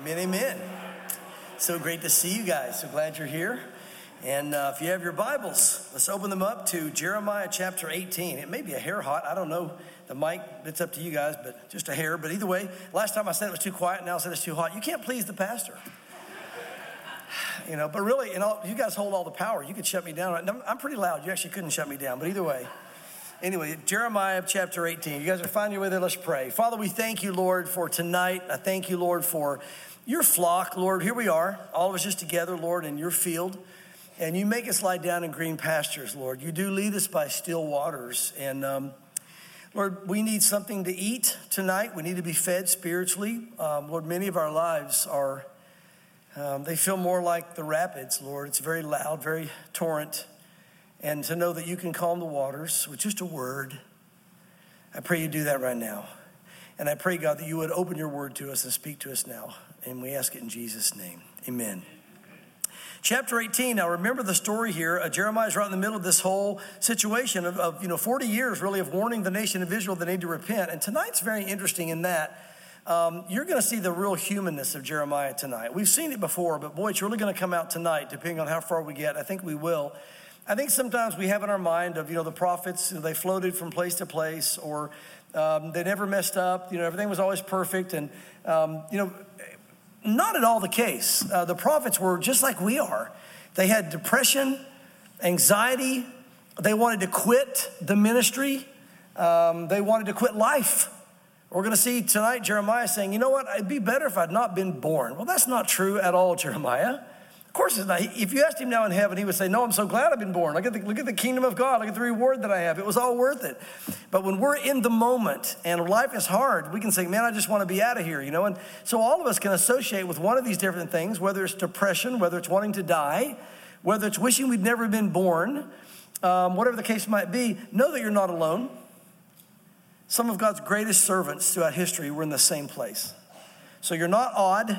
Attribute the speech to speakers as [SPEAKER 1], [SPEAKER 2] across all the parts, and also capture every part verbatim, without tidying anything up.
[SPEAKER 1] Amen, amen. So great to see you guys. So glad you're here. And uh, if you have your Bibles, let's open them up to Jeremiah chapter eighteen. It may be a hair hot. I don't know the mic. It's up to you guys, but just a hair. But either way, last time I said it was too quiet. Now I said it's too hot. You can't please the pastor. You know, but really, you know, you guys hold all the power. You could shut me down. I'm pretty loud. You actually couldn't shut me down. But either way. Anyway, Jeremiah chapter eighteen. You guys are finding your way there. Let's pray. Father, we thank you, Lord, for tonight. I thank you, Lord, for your flock. Lord, here we are, all of us just together, Lord, in your field. And you make us lie down in green pastures, Lord. You do lead us by still waters. And, um, Lord, we need something to eat tonight. We need to be fed spiritually. Um, Lord, many of our lives are, um, they feel more like the rapids, Lord. It's very loud, very torrent. And to know that you can calm the waters with just a word, I pray you do that right now. And I pray, God, that you would open your word to us and speak to us now. And we ask it in Jesus' name. Amen. Chapter eighteen, now remember the story here. Uh, Jeremiah is right in the middle of this whole situation of, of, you know, forty years really of warning the nation of Israel they need to repent. And tonight's very interesting in that um, you're going to see the real humanness of Jeremiah tonight. We've seen it before, but boy, it's really going to come out tonight, depending on how far we get. I think we will. I think sometimes we have in our mind of, you know, the prophets, you know, they floated from place to place, or um, they never messed up. You know, everything was always perfect. And, um, you know, not at all the case. Uh, the prophets were just like we are. They had depression, anxiety. They wanted to quit the ministry. Um, they wanted to quit life. We're going to see tonight Jeremiah saying, you know what, it'd be better if I'd not been born. Well, that's not true at all, Jeremiah. Of course it's not. If you asked him now in heaven, he would say, no, I'm so glad I've been born. Look at the, look at the kingdom of God. Look at the reward that I have. It was all worth it. But when we're in the moment and life is hard, we can say, man, I just want to be out of here, you know. And so all of us can associate with one of these different things, whether it's depression, whether it's wanting to die, whether it's wishing we'd never been born, um, whatever the case might be. Know that you're not alone. Some of God's greatest servants throughout history were in the same place. So you're not odd.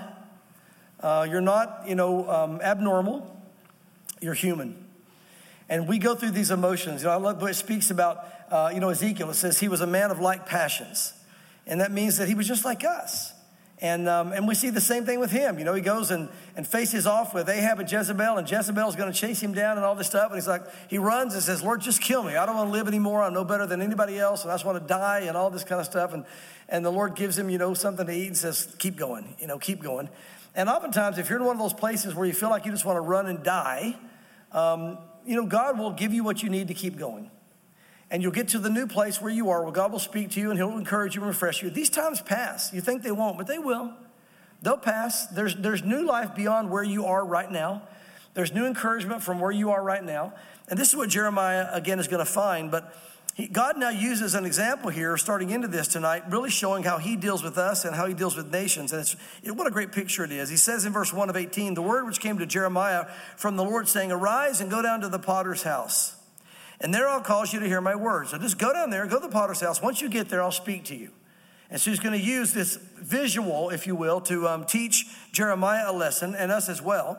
[SPEAKER 1] Uh, you're not, you know, um, abnormal. You're human. And we go through these emotions. You know, I love what it speaks about, uh, you know, Ezekiel. It says he was a man of like passions. And that means that he was just like us. And um, and we see the same thing with him. You know, he goes and, and faces off with Ahab and Jezebel. And Jezebel's going to chase him down and all this stuff. And he's like, he runs and says, Lord, just kill me. I don't want to live anymore. I'm no better than anybody else. And I just want to die and all this kind of stuff. And, and the Lord gives him, you know, something to eat and says, keep going, you know, keep going. And oftentimes, if you're in one of those places where you feel like you just want to run and die, um, you know, God will give you what you need to keep going. And you'll get to the new place where you are, where God will speak to you and he'll encourage you and refresh you. These times pass. You think they won't, but they will. They'll pass. There's, there's new life beyond where you are right now. There's new encouragement from where you are right now. And this is what Jeremiah, again, is going to find. But he, God now uses an example here, starting into this tonight, really showing how he deals with us and how he deals with nations. And it's, it, what a great picture it is. He says in verse one of eighteen, the word which came to Jeremiah from the Lord saying, arise and go down to the potter's house. And there I'll cause you to hear my words. So just go down there, go to the potter's house. Once you get there, I'll speak to you. And so he's going to use this visual, if you will, to um, teach Jeremiah a lesson and us as well,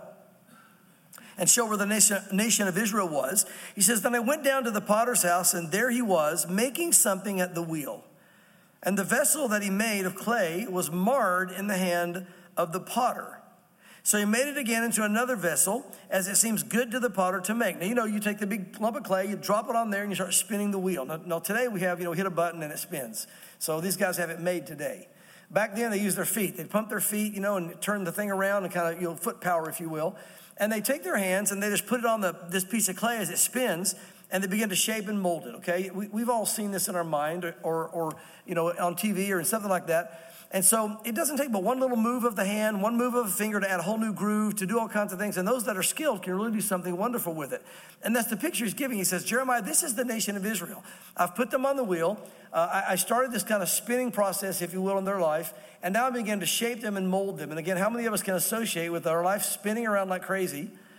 [SPEAKER 1] and show where the nation, nation of Israel was. He says, then I went down to the potter's house, and there he was, making something at the wheel. And the vessel that he made of clay was marred in the hand of the potter. So he made it again into another vessel, as it seems good to the potter to make. Now, you know, you take the big lump of clay, you drop it on there, and you start spinning the wheel. Now, now today we have, you know, hit a button and it spins. So these guys have it made today. Back then, they used their feet. They'd pump their feet, you know, and turn the thing around and kind of, you know, foot power, if you will. And they take their hands and they just put it on the this piece of clay as it spins, and they begin to shape and mold it, okay? We, we've all seen this in our mind or, or, or, you know, on T V or something like that. And so it doesn't take but one little move of the hand, one move of a finger to add a whole new groove, to do all kinds of things. And those that are skilled can really do something wonderful with it. And that's the picture he's giving. He says, Jeremiah, this is the nation of Israel. I've put them on the wheel. Uh, I, I started this kind of spinning process, if you will, in their life. And now I begin to shape them and mold them. And again, how many of us can associate with our life spinning around like crazy?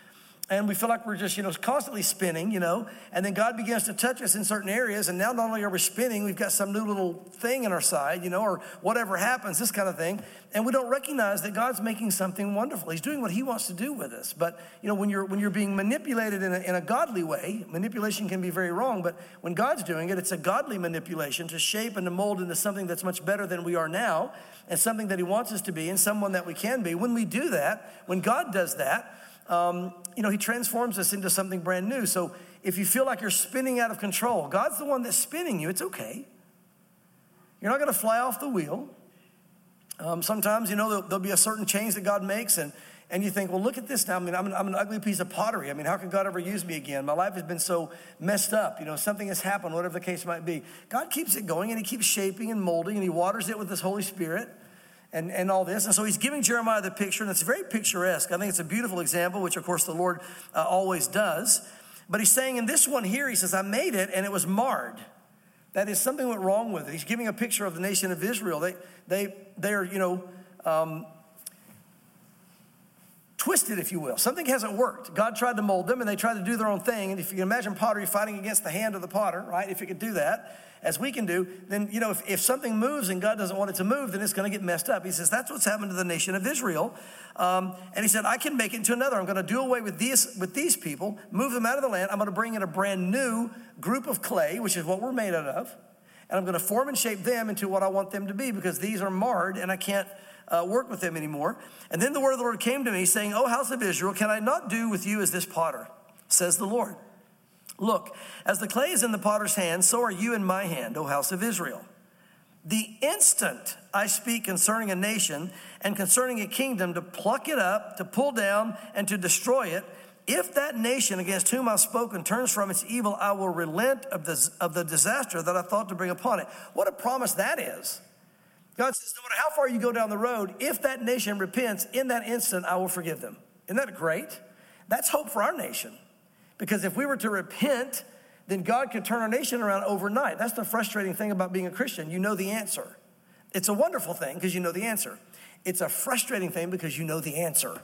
[SPEAKER 1] And we feel like we're just, you know, constantly spinning, you know, and then God begins to touch us in certain areas. And now not only are we spinning, we've got some new little thing in our side, you know, or whatever happens, this kind of thing. And we don't recognize that God's making something wonderful. He's doing what he wants to do with us. But, you know, when you're when you're being manipulated in a, in a godly way, manipulation can be very wrong. But when God's doing it, it's a godly manipulation to shape and to mold into something that's much better than we are now and something that he wants us to be and someone that we can be. When we do that, when God does that, Um, you know, he transforms us into something brand new. So if you feel like you're spinning out of control, God's the one that's spinning you. It's okay. You're not going to fly off the wheel. Um, sometimes, you know, there'll, there'll be a certain change that God makes, and and you think, well, look at this now. I mean, I'm an, I'm an ugly piece of pottery. I mean, how can God ever use me again? My life has been so messed up. You know, something has happened, whatever the case might be. God keeps it going, and he keeps shaping and molding, and he waters it with his Holy Spirit. And, and all this. And so he's giving Jeremiah the picture, and it's very picturesque. I think it's a beautiful example, which of course the Lord uh, always does. But he's saying in this one here, he says, I made it and it was marred. That is, something went wrong with it. He's giving a picture of the nation of Israel. They, they, they're, you know, um, twisted, if you will. Something hasn't worked. God tried to mold them, and they tried to do their own thing. And if you can imagine pottery fighting against the hand of the potter, right? If it could do that, as we can do, then, you know, if, if something moves and God doesn't want it to move, then it's going to get messed up. He says, that's what's happened to the nation of Israel. Um, and he said, I can make it into another. I'm going to do away with these, with these people, move them out of the land. I'm going to bring in a brand new group of clay, which is what we're made out of. And I'm going to form and shape them into what I want them to be, because these are marred and I can't uh, work with them anymore. And then the word of the Lord came to me saying, O house of Israel, can I not do with you as this potter, says the Lord. Look, as the clay is in the potter's hand, so are you in my hand, O house of Israel. The instant I speak concerning a nation and concerning a kingdom to pluck it up, to pull down, and to destroy it, if that nation against whom I've spoken turns from its evil, I will relent of the, of the disaster that I thought to bring upon it. What a promise that is. God says, no matter how far you go down the road, if that nation repents, in that instant, I will forgive them. Isn't that great? That's hope for our nation. Because if we were to repent, then God could turn our nation around overnight. That's the frustrating thing about being a Christian. You know the answer. It's a wonderful thing because you know the answer. It's a frustrating thing because you know the answer.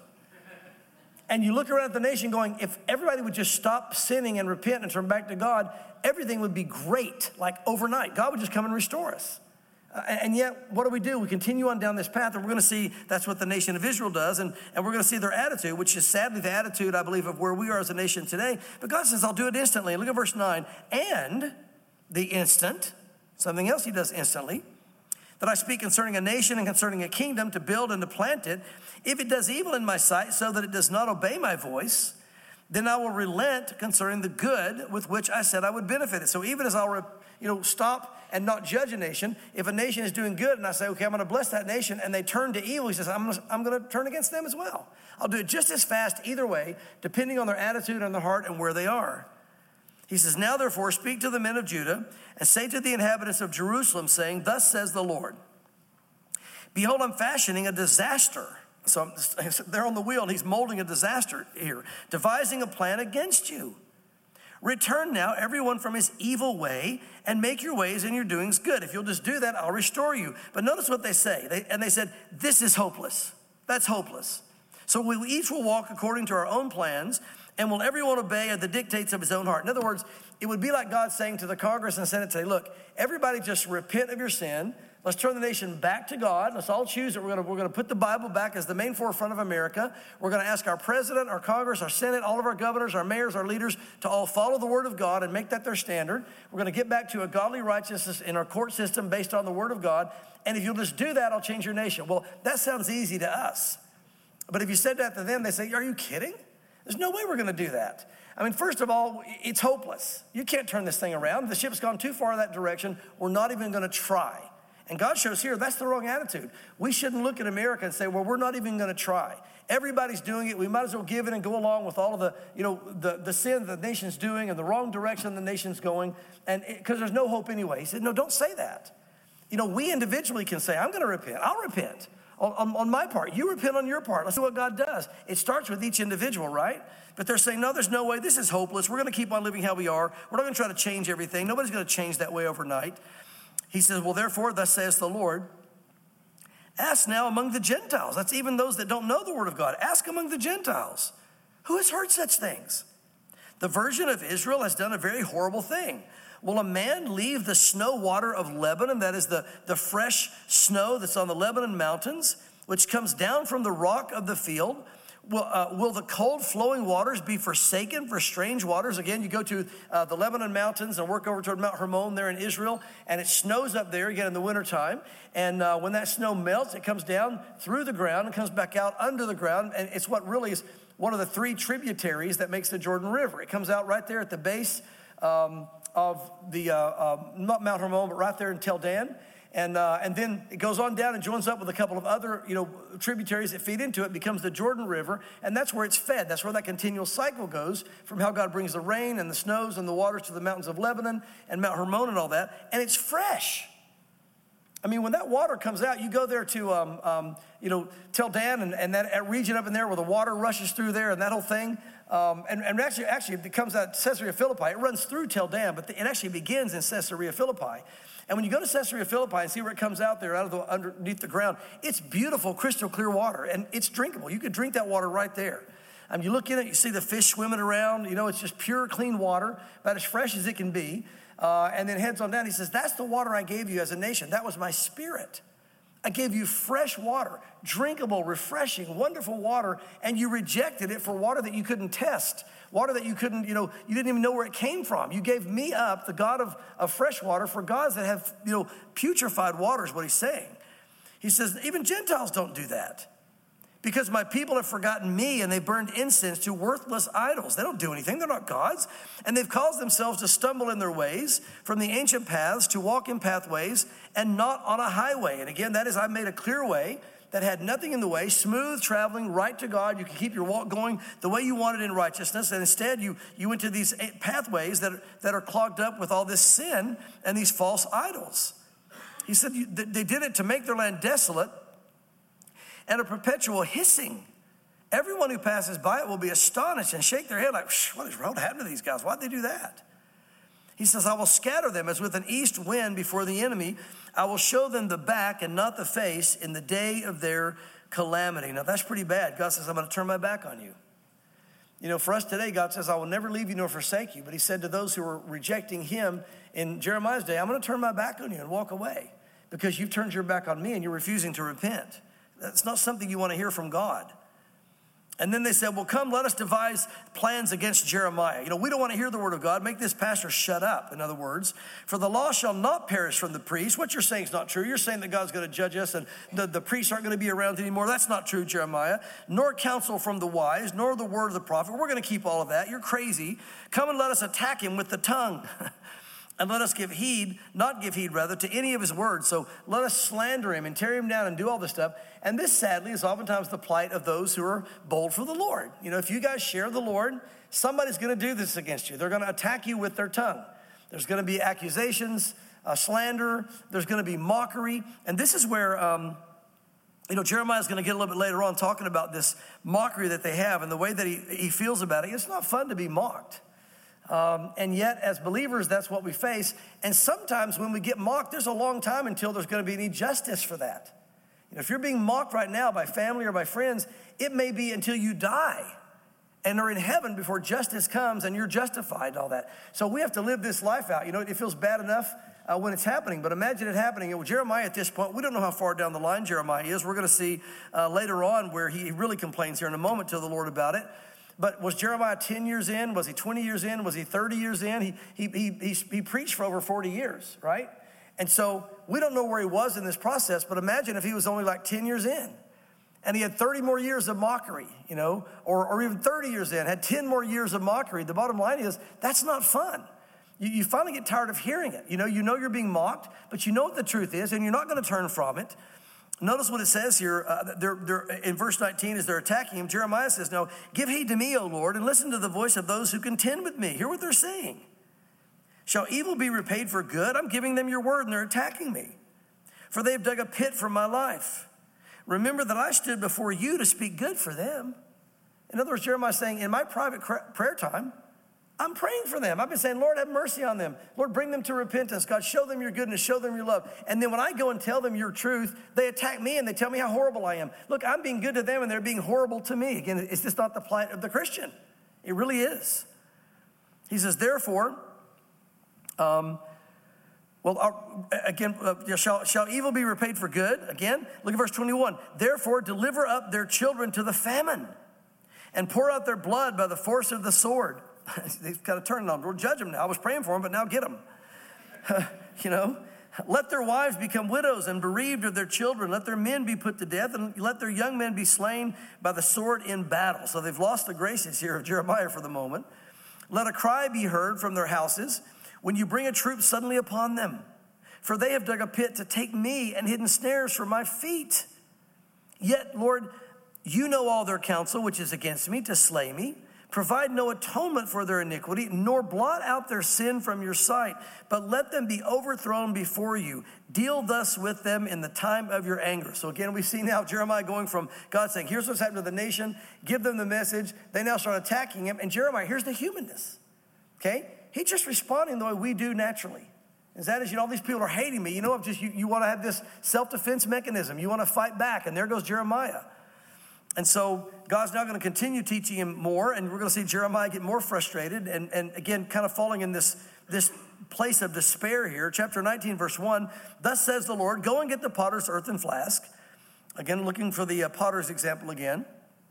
[SPEAKER 1] And you look around at the nation going, if everybody would just stop sinning and repent and turn back to God, everything would be great, like overnight. God would just come and restore us. Uh, and yet, what do we do? We continue on down this path, and we're going to see that's what the nation of Israel does, and, and we're going to see their attitude, which is sadly the attitude, I believe, of where we are as a nation today. But God says, I'll do it instantly. And look at verse nine. And the instant, something else he does instantly, that I speak concerning a nation and concerning a kingdom to build and to plant it, if it does evil in my sight so that it does not obey my voice, then I will relent concerning the good with which I said I would benefit it. So even as I'll, you know, stop and not judge a nation, if a nation is doing good and I say, okay, I'm going to bless that nation, and they turn to evil, he says, I'm going to, I'm going to turn against them as well. I'll do it just as fast either way, depending on their attitude and their heart and where they are. He says, now therefore speak to the men of Judah and say to the inhabitants of Jerusalem, saying, thus says the Lord, behold, I'm fashioning a disaster. So they're on the wheel, and he's molding a disaster here, devising a plan against you. Return now, everyone from his evil way, and make your ways and your doings good. If you'll just do that, I'll restore you. But notice what they say. They, and they said, this is hopeless. That's hopeless. So we each will walk according to our own plans, and will everyone obey the dictates of his own heart. In other words, it would be like God saying to the Congress and Senate today, look, everybody just repent of your sin. Let's turn the nation back to God. Let's all choose that we're going to, we're going to put the Bible back as the main forefront of America. We're going to ask our president, our Congress, our Senate, all of our governors, our mayors, our leaders to all follow the word of God and make that their standard. We're going to get back to a godly righteousness in our court system based on the word of God. And if you'll just do that, I'll change your nation. Well, that sounds easy to us. But if you said that to them, they say, are you kidding? There's no way we're going to do that. I mean, first of all, it's hopeless. You can't turn this thing around. The ship's gone too far in that direction. We're not even going to try. And God shows here, that's the wrong attitude. We shouldn't look at America and say, well, we're not even going to try. Everybody's doing it. We might as well give it and go along with all of the, you know, the, the sin the nation's doing and the wrong direction the nation's going, and because there's no hope anyway. He said, no, don't say that. You know, we individually can say, I'm going to repent. I'll repent on, on, on my part. You repent on your part. Let's see what God does. It starts with each individual, right? But they're saying, no, there's no way. This is hopeless. We're going to keep on living how we are. We're not going to try to change everything. Nobody's going to change that way overnight. He says, well, therefore, thus says the Lord, ask now among the Gentiles. That's even those that don't know the word of God. Ask among the Gentiles. Who has heard such things? The virgin of Israel has done a very horrible thing. Will a man leave the snow water of Lebanon, that is the, the fresh snow that's on the Lebanon mountains, which comes down from the rock of the field? Will, uh, will the cold flowing waters be forsaken for strange waters? Again, you go to uh, the Lebanon mountains and work over toward Mount Hermon there in Israel, and it snows up there again in the wintertime. And uh, when that snow melts, it comes down through the ground and comes back out under the ground. And it's what really is one of the three tributaries that makes the Jordan River. It comes out right there at the base um, of the, uh, uh, not Mount Hermon, but right there in Tel Dan. And uh, and then it goes on down and joins up with a couple of other, you know, tributaries that feed into it, becomes the Jordan River, and that's where it's fed. That's where that continual cycle goes from how God brings the rain and the snows and the waters to the mountains of Lebanon and Mount Hermon and all that, and it's fresh. I mean, when that water comes out, you go there to, um, um, you know, Tel Dan and, and that region up in there where the water rushes through there and that whole thing. Um, and, and actually, actually, it comes out Caesarea Philippi. It runs through Tel Dan, but the, it actually begins in Caesarea Philippi. And when you go to Caesarea Philippi and see where it comes out there out of the underneath the ground, it's beautiful, crystal clear water, and it's drinkable. You could drink that water right there. Um, you look in it, you see the fish swimming around. You know, it's just pure, clean water, about as fresh as it can be. Uh, and then heads on down. He says, that's the water I gave you as a nation. That was my spirit. I gave you fresh water, drinkable, refreshing, wonderful water, and you rejected it for water that you couldn't test, water that you couldn't, you know, you didn't even know where it came from. You gave me up, the God of, of fresh water, for gods that have, you know, putrefied water is what he's saying. He says, even Gentiles don't do that. Because my people have forgotten me and they burned incense to worthless idols. They don't do anything. They're not gods. And they've caused themselves to stumble in their ways from the ancient paths to walk in pathways and not on a highway. And again, that is, I made a clear way that had nothing in the way, smooth traveling right to God. You can keep your walk going the way you wanted in righteousness. And instead, you, you went to these pathways that are, that are clogged up with all this sin and these false idols. He said they did it to make their land desolate and a perpetual hissing. Everyone who passes by it will be astonished and shake their head like, what is wrong? What happened to these guys? Why'd they do that? He says, I will scatter them as with an east wind before the enemy. I will show them the back and not the face in the day of their calamity. Now that's pretty bad. God says, I'm going to turn my back on you. You know, for us today, God says, I will never leave you nor forsake you. But he said to those who were rejecting him in Jeremiah's day, I'm going to turn my back on you and walk away because you've turned your back on me and you're refusing to repent. That's not something you want to hear from God. And then they said, well, come, let us devise plans against Jeremiah. You know, we don't want to hear the word of God. Make this pastor shut up, in other words. For the law shall not perish from the priest. What you're saying is not true. You're saying that God's going to judge us and the, the priests aren't going to be around anymore. That's not true, Jeremiah. Nor counsel from the wise, nor the word of the prophet. We're going to keep all of that. You're crazy. Come and let us attack him with the tongue. And let us give heed, not give heed rather, to any of his words. So let us slander him and tear him down and do all this stuff. And this, sadly, is oftentimes the plight of those who are bold for the Lord. You know, if you guys share the Lord, somebody's going to do this against you. They're going to attack you with their tongue. There's going to be accusations, uh, slander. There's going to be mockery. And this is where, um, you know, Jeremiah's going to get a little bit later on talking about this mockery that they have and the way that he, he feels about it. It's not fun to be mocked. Um, and yet, as believers, that's what we face. And sometimes when we get mocked, there's a long time until there's going to be any justice for that. You know, if you're being mocked right now by family or by friends, it may be until you die and are in heaven before justice comes and you're justified and all that. So we have to live this life out. You know, it feels bad enough uh, when it's happening, but imagine it happening. Well, Jeremiah at this point, we don't know how far down the line Jeremiah is. We're going to see uh, later on where he really complains here in a moment to the Lord about it. But was Jeremiah ten years in? Was he twenty years in? Was he thirty years in? He, he, he, he, he preached for over forty years, right? And so we don't know where he was in this process, but imagine if he was only like ten years in and he had thirty more years of mockery, you know, or, or even thirty years in, had ten more years of mockery. The bottom line is that's not fun. You, you finally get tired of hearing it. You know, you know you're being mocked, but you know what the truth is and you're not going to turn from it. Notice what it says here. Uh, they're, they're, in verse nineteen, as they're attacking him, Jeremiah says, no, give heed to me, O Lord, and listen to the voice of those who contend with me. Hear what they're saying. Shall evil be repaid for good? I'm giving them your word, and they're attacking me. For they have dug a pit for my life. Remember that I stood before you to speak good for them. In other words, Jeremiah is saying, in my private prayer time, I'm praying for them. I've been saying, Lord, have mercy on them. Lord, bring them to repentance. God, show them your goodness. Show them your love. And then when I go and tell them your truth, they attack me and they tell me how horrible I am. Look, I'm being good to them and they're being horrible to me. Again, it's just not the plight of the Christian. It really is. He says, therefore, um, well, uh, again, uh, shall, shall evil be repaid for good? Again, look at verse twenty-one. Therefore, deliver up their children to the famine and pour out their blood by the force of the sword. They've got to turn it on. Lord, judge them now. I was praying for them, but now get them. You know, let their wives become widows and bereaved of their children. Let their men be put to death and let their young men be slain by the sword in battle. So they've lost the graces here of Jeremiah for the moment. Let a cry be heard from their houses when you bring a troop suddenly upon them. For they have dug a pit to take me and hidden snares for my feet. Yet, Lord, you know all their counsel, which is against me, to slay me. Provide no atonement for their iniquity, nor blot out their sin from your sight, but let them be overthrown before you. Deal thus with them in the time of your anger. So again, we see now Jeremiah going from God saying, here's what's happened to the nation, give them the message. They now start attacking him. And Jeremiah, here's the humanness, okay? He's just responding the way we do naturally. Is that is, you know, all these people are hating me. You know, just you, you want to have this self-defense mechanism. You want to fight back. And there goes Jeremiah. And so God's now going to continue teaching him more, and we're going to see Jeremiah get more frustrated and, and again, kind of falling in this, this place of despair here. Chapter nineteen, verse one, thus says the Lord, go and get the potter's earthen flask. Again, looking for the uh, potter's example again.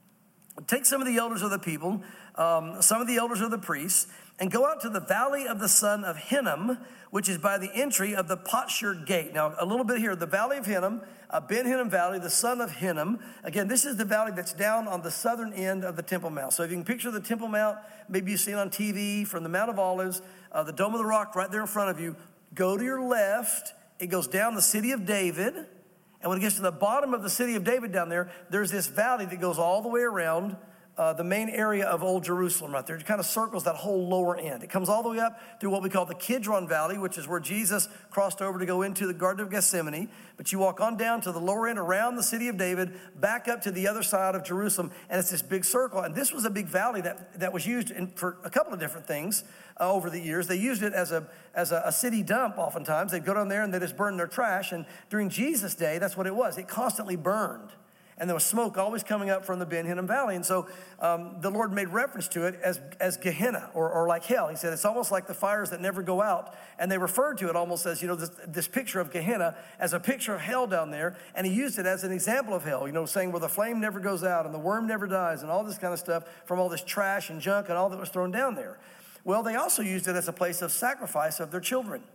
[SPEAKER 1] Take some of the elders of the people, um, some of the elders of the priests, and go out to the valley of the son of Hinnom, which is by the entry of the potsherd gate. Now, a little bit here, the valley of Hinnom, uh, Ben Hinnom Valley, the son of Hinnom. Again, this is the valley that's down on the southern end of the Temple Mount. So if you can picture the Temple Mount, maybe you've seen on T V from the Mount of Olives, uh, the Dome of the Rock right there in front of you. Go to your left. It goes down the city of David. And when it gets to the bottom of the city of David down there, there's this valley that goes all the way around Uh, the main area of Old Jerusalem right there. It kind of circles that whole lower end. It comes all the way up through what we call the Kidron Valley, which is where Jesus crossed over to go into the Garden of Gethsemane. But you walk on down to the lower end around the city of David, back up to the other side of Jerusalem, and it's this big circle. And this was a big valley that, that was used in, for a couple of different things uh, over the years. They used it as a as a, a city dump oftentimes. They'd go down there and they just burn their trash. And during Jesus' day, that's what it was. It constantly burned. And there was smoke always coming up from the Ben Hinnom Valley. And so um, the Lord made reference to it as, as Gehenna, or, or like hell. He said, it's almost like the fires that never go out. And they referred to it almost as, you know, this, this picture of Gehenna as a picture of hell down there. And he used it as an example of hell, you know, saying where the flame never goes out and the worm never dies and all this kind of stuff from all this trash and junk and all that was thrown down there. Well, they also used it as a place of sacrifice of their children.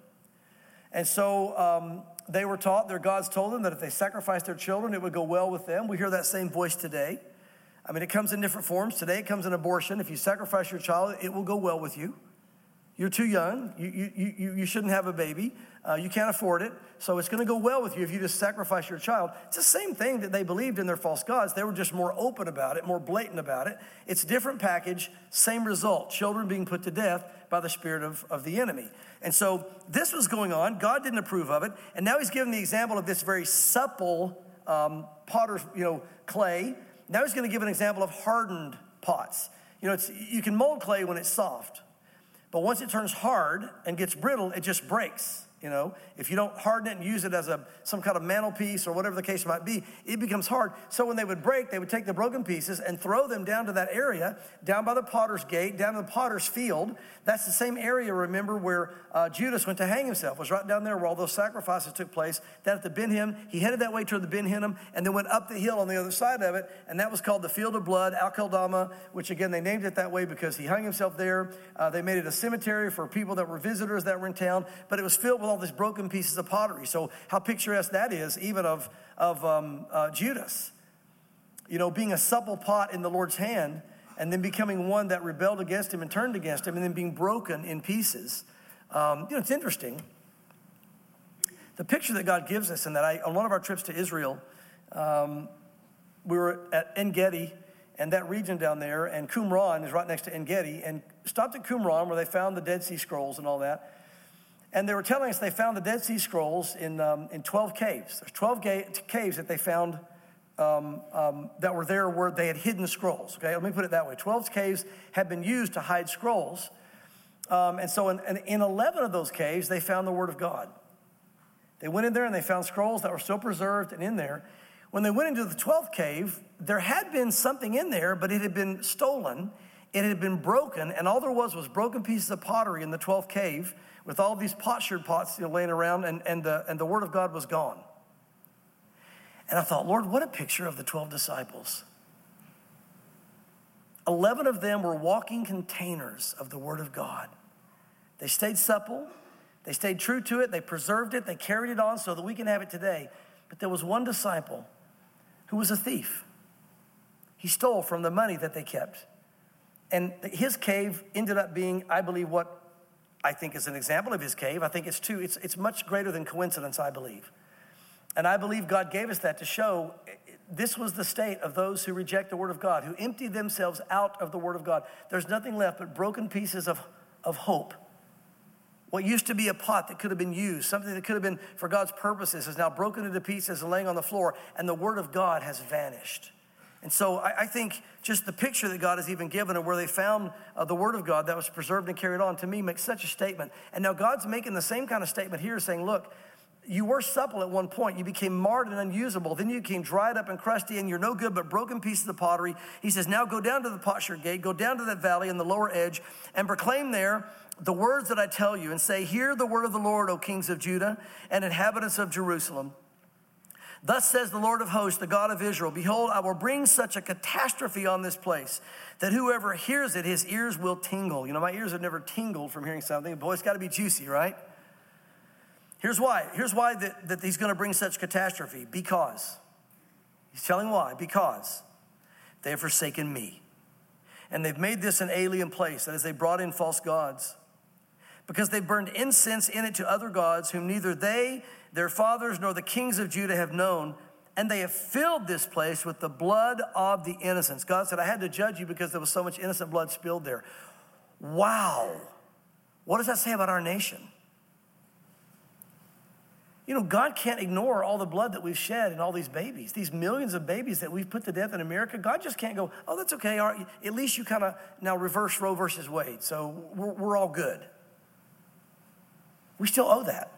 [SPEAKER 1] And so um, they were taught, their gods told them that if they sacrificed their children, it would go well with them. We hear that same voice today. I mean, it comes in different forms. Today it comes in abortion. If you sacrifice your child, it will go well with you. You're too young. You, you, you, you shouldn't have a baby. Uh, you can't afford it. So it's going to go well with you if you just sacrifice your child. It's the same thing that they believed in their false gods. They were just more open about it, more blatant about it. It's a different package, same result. Children being put to death by the spirit of, of the enemy. And so this was going on. God didn't approve of it. And now he's giving the example of this very supple um, potter's, you know, clay. Now he's going to give an example of hardened pots. You know, it's, you can mold clay when it's soft. But once it turns hard and gets brittle, it just breaks. You know, if you don't harden it and use it as a some kind of mantelpiece or whatever the case might be, it becomes hard. So when they would break, they would take the broken pieces and throw them down to that area, down by the potter's gate, down to the potter's field. That's the same area, remember, where uh, Judas went to hang himself. It was right down there where all those sacrifices took place. Down at the Ben Hinnom, he headed that way toward the Ben Hinnom and then went up the hill on the other side of it, and that was called the Field of Blood, Al-Keldama, which again, they named it that way because he hung himself there. Uh, they made it a cemetery for people that were visitors that were in town, but it was filled with all these broken pieces of pottery. So how picturesque that is, even of, of um, uh, Judas. You know, being a supple pot in the Lord's hand and then becoming one that rebelled against him and turned against him and then being broken in pieces. Um, you know, it's interesting. The picture that God gives us, and that I, on one of our trips to Israel, um, we were at En Gedi and that region down there, and Qumran is right next to En Gedi, and stopped at Qumran where they found the Dead Sea Scrolls and all that. And they were telling us they found the Dead Sea Scrolls in um, in twelve caves. There's twelve ga- caves that they found um, um, that were there where they had hidden scrolls. Okay, let me put it that way. twelve caves had been used to hide scrolls. Um, and so in, in eleven of those caves, they found the word of God. They went in there and they found scrolls that were still preserved and in there. When they went into the twelfth cave, there had been something in there, but it had been stolen. It had been broken, and all there was was broken pieces of pottery in the twelfth cave with all these potsherd pots, you know, laying around, and, and, the, and the word of God was gone. And I thought, Lord, what a picture of the twelve disciples. eleven of them were walking containers of the word of God. They stayed supple. They stayed true to it. They preserved it. They carried it on so that we can have it today. But there was one disciple who was a thief. He stole from the money that they kept. And his cave ended up being, I believe, what I think is an example of his cave. I think it's too, it's, it's much greater than coincidence, I believe. And I believe God gave us that to show this was the state of those who reject the word of God, who empty themselves out of the word of God. There's nothing left but broken pieces of, of hope. What used to be a pot that could have been used, something that could have been for God's purposes, is now broken into pieces and laying on the floor, and the word of God has vanished. And so I, I think just the picture that God has even given of where they found uh, the word of God that was preserved and carried on, to me, makes such a statement. And now God's making the same kind of statement here, saying, look, you were supple at one point. You became marred and unusable. Then you became dried up and crusty, and you're no good but broken pieces of pottery. He says, now go down to the potsherd gate, go down to that valley in the lower edge, and proclaim there the words that I tell you, and say, hear the word of the Lord, O kings of Judah and inhabitants of Jerusalem. Thus says the Lord of hosts, the God of Israel, behold, I will bring such a catastrophe on this place that whoever hears it, his ears will tingle. You know, my ears have never tingled from hearing something. Boy, it's got to be juicy, right? Here's why. Here's why that, that he's going to bring such catastrophe. Because. He's telling why. Because they have forsaken me. And they've made this an alien place. That is, they brought in false gods. Because they burned incense in it to other gods, whom neither they, their fathers, nor the kings of Judah have known. And they have filled this place with the blood of the innocents. God said, I had to judge you because there was so much innocent blood spilled there. Wow. What does that say about our nation? You know, God can't ignore all the blood that we've shed and all these babies, these millions of babies that we've put to death in America. God just can't go, oh, that's okay. All right. At least you kind of now reverse Roe versus Wade. So we're, we're all good. We still owe that.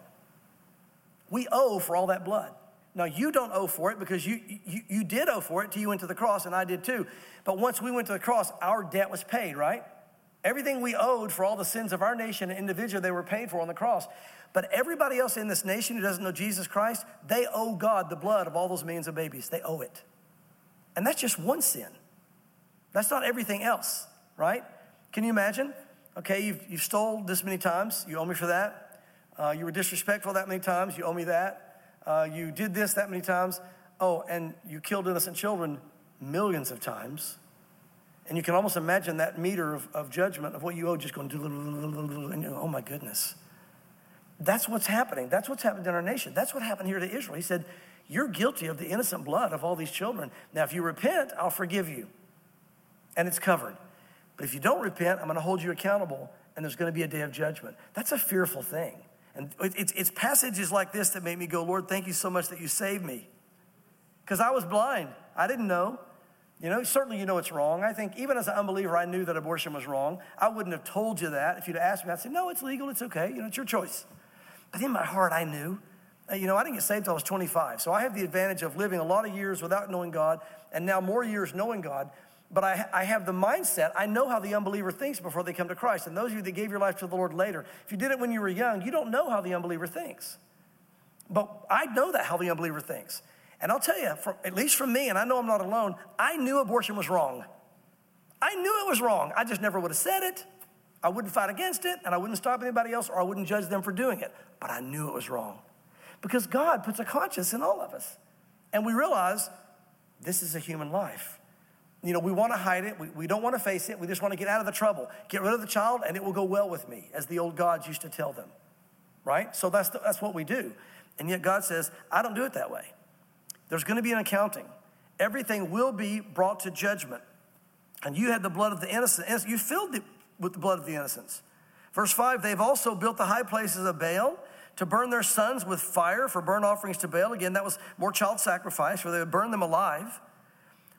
[SPEAKER 1] We owe for all that blood. Now, you don't owe for it because you, you, you did owe for it till you went to the cross, and I did too. But once we went to the cross, our debt was paid, right? Everything we owed for all the sins of our nation and individual, they were paid for on the cross. But everybody else in this nation who doesn't know Jesus Christ, they owe God the blood of all those millions of babies. They owe it. And that's just one sin. That's not everything else, right? Can you imagine? Okay, you've, you've stole this many times. You owe me for that. Uh, you were disrespectful that many times. You owe me that. Uh, you did this that many times. Oh, and you killed innocent children millions of times. And you can almost imagine that meter of, of judgment of what you owe just going, and you go, oh my goodness. That's what's happening. That's what's happened in our nation. That's what happened here to Israel. He said, you're guilty of the innocent blood of all these children. Now, if you repent, I'll forgive you. And it's covered. But if you don't repent, I'm going to hold you accountable, and there's going to be a day of judgment. That's a fearful thing. And it's, it's passages like this that make me go, Lord, thank you so much that you saved me. Because I was blind. I didn't know. You know, certainly you know it's wrong. I think even as an unbeliever, I knew that abortion was wrong. I wouldn't have told you that. If you'd asked me, I'd say, no, it's legal. It's okay. You know, it's your choice. But in my heart, I knew. You know, I didn't get saved until I was twenty-five. So I have the advantage of living a lot of years without knowing God, and now more years knowing God. But I, I have the mindset, I know how the unbeliever thinks before they come to Christ. And those of you that gave your life to the Lord later, if you did it when you were young, you don't know how the unbeliever thinks. But I know that, how the unbeliever thinks. And I'll tell you, from, at least from me, and I know I'm not alone, I knew abortion was wrong. I knew it was wrong. I just never would have said it. I wouldn't fight against it, and I wouldn't stop anybody else, or I wouldn't judge them for doing it. But I knew it was wrong. Because God puts a conscience in all of us. And we realize this is a human life. You know, we want to hide it. We, we don't want to face it. We just want to get out of the trouble. Get rid of the child, and it will go well with me, as the old gods used to tell them. Right? So that's, the, that's what we do. And yet God says, I don't do it that way. There's going to be an accounting. Everything will be brought to judgment. And you had the blood of the innocent. You filled it with the blood of the innocents. Verse five, they've also built the high places of Baal to burn their sons with fire for burnt offerings to Baal. Again, that was more child sacrifice, where they would burn them alive.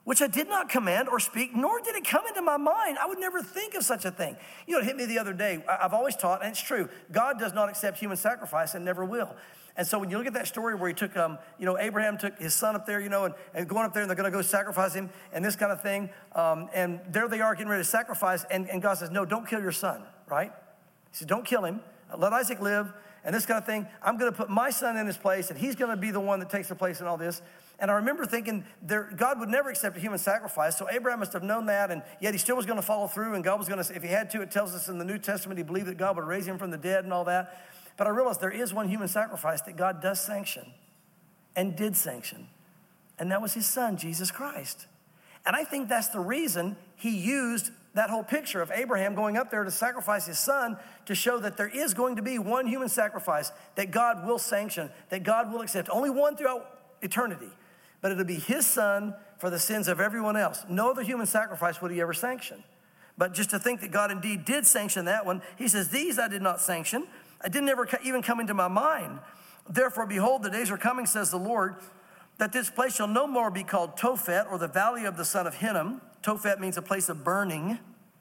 [SPEAKER 1] which I did not command or speak, nor did it come into my mind. I would never think of such a thing. You know, it hit me the other day. I've always taught, and it's true, God does not accept human sacrifice and never will. And so when you look at that story where he took, um, you know, Abraham took his son up there, you know, and, and going up there and they're going to go sacrifice him and this kind of thing. Um, and there they are getting ready to sacrifice. And, and God says, no, don't kill your son, right? He said, don't kill him. Let Isaac live and this kind of thing. I'm going to put my son in his place and he's going to be the one that takes the place in all this. And I remember thinking there, God would never accept a human sacrifice. So Abraham must have known that. And yet he still was going to follow through. And God was going to, if he had to, it tells us in the New Testament, he believed that God would raise him from the dead and all that. But I realized there is one human sacrifice that God does sanction and did sanction. And that was his son, Jesus Christ. And I think that's the reason he used that whole picture of Abraham going up there to sacrifice his son to show that there is going to be one human sacrifice that God will sanction, that God will accept. Only one throughout eternity. But it'll be his son for the sins of everyone else. No other human sacrifice would he ever sanction. But just to think that God indeed did sanction that one, he says, these I did not sanction. I didn't ever even come into my mind. Therefore, behold, the days are coming, says the Lord, that this place shall no more be called Tophet, or the valley of the son of Hinnom. Tophet means a place of burning.